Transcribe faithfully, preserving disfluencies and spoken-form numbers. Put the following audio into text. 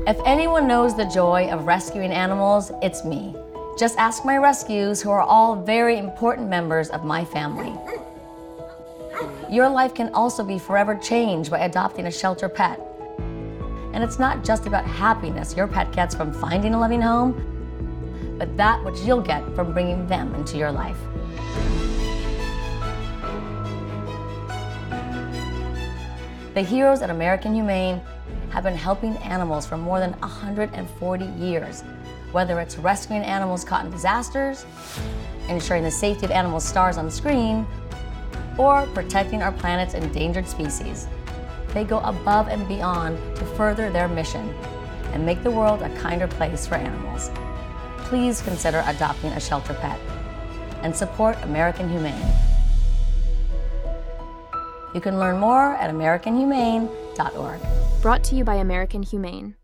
If anyone knows the joy of rescuing animals, it's me. Just ask my rescues, who are all very important members of my family. Your life can also be forever changed by adopting a shelter pet. And it's not just about happiness your pet gets from finding a loving home, but that which you'll get from bringing them into your life. The heroes at American Humane have been helping animals for more than one hundred forty years, whether it's rescuing animals caught in disasters, ensuring the safety of animal stars on screen, or protecting our planet's endangered species. They go above and beyond to further their mission and make the world a kinder place for animals. Please consider adopting a shelter pet and support American Humane. You can learn more at American Humane dot org. Brought to you by American Humane.